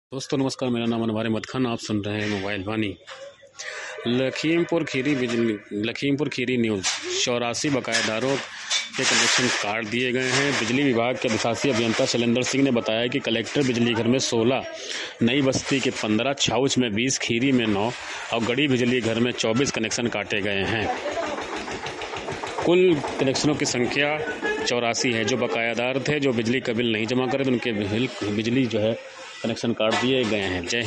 दोस्तों नमस्कार, मेरा नाम अनवार अहमद खान। आप सुन रहे हैं मोबाइल वाणी। लखीमपुर खीरी न्यूज़। 84 बकायादारों के कनेक्शन काट दिए गए हैं। बिजली विभाग के अधिशासी अभियंता शैलेंद्र सिंह ने बताया कि कलेक्टर बिजली घर में 16, नई बस्ती के 15, छाउच में 20, खीरी में 9 और गढ़ी बिजली घर में 24 कनेक्शन काटे गए हैं। कुल कनेक्शनों की संख्या 84 है। जो बकायादार थे, जो बिजली का बिल नहीं जमा करे, तो उनके बिजली जो है कनेक्शन काट दिए गए हैं। जय